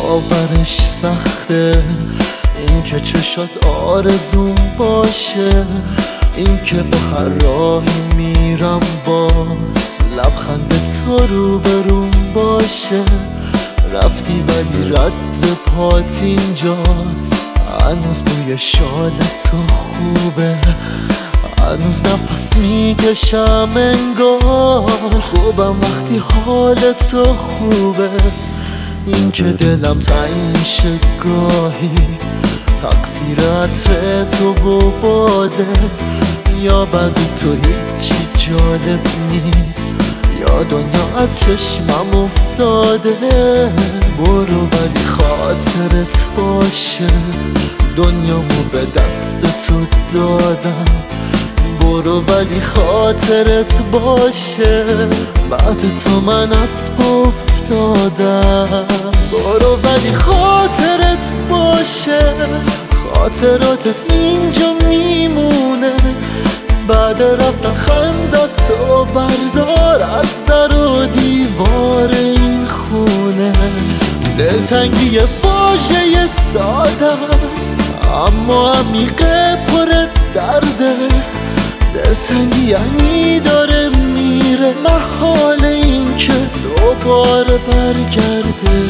باورش سخته، این که چشات آرزوم باشه، این که به هر راهی میرم باز لبخند تو روبروم باشه. رفتی ولی رد پات اینجاست، هنوز بوی شال تو خوبه، هنوز نفس میکشم انگار خوبم وقتی حال تو خوبه. این که دلم تنگ میشه گاهی تقصیر عطر تو و باده، یا بعدی تو هیچی جالب نیست، یا دنیا از چشمم افتاده. برو ولی خاطرت باشه، دنیامو به دست تو دادم. برو ولی خاطرت باشه، بعد تو من از پا افتادم. برو ولی خاطرت باشه، خاطراتت اینجا میمونه. بعد رفتن خنداتو بردار از در و دیوار این خونه. دلتنگی واژه ساده است اما عمیقه پر درده. دلتنگی یعنی داره میره محال این که دوباره برگرده.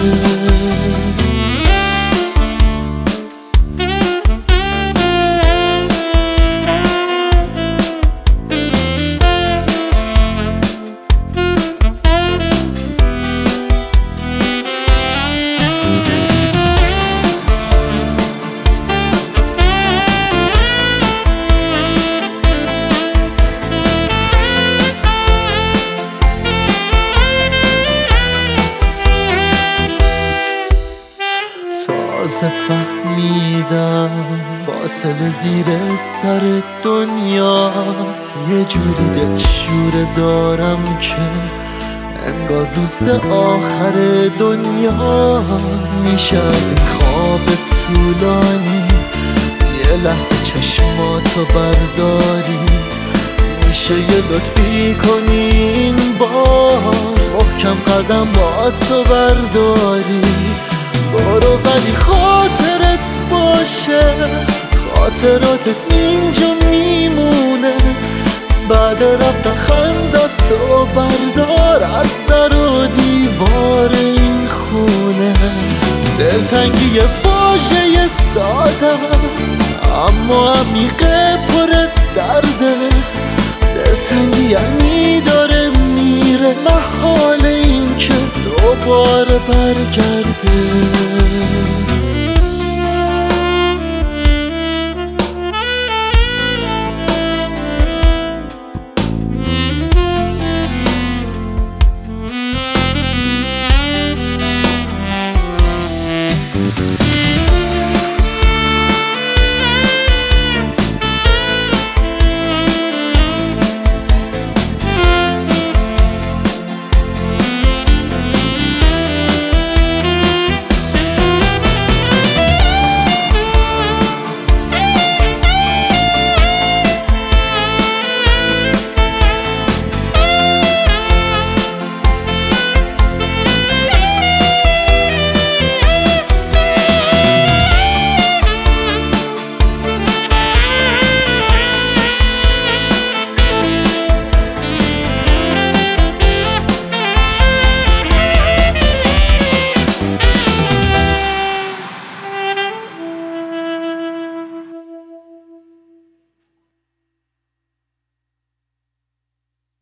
تازه فهمیدم فاصله زیر سر دنیاست، یه جوری دلشوره دارم که انگار روز آخر دنیاست. میشه از این خواب طولانی یه لحظه چشماتو برداری، میشه یه لطفی کنی این بار محکم قدماتو برداری. برو ولی خاطرت باشه، خاطراتت اینجا میمونه. بعد رفتن خنداتو بردار از در و دیوار این خونه. دلتنگی واژه ساده است اما عمیقه پر درده. دلتنگی یعنی داره میره محال این که دوباره برگرده.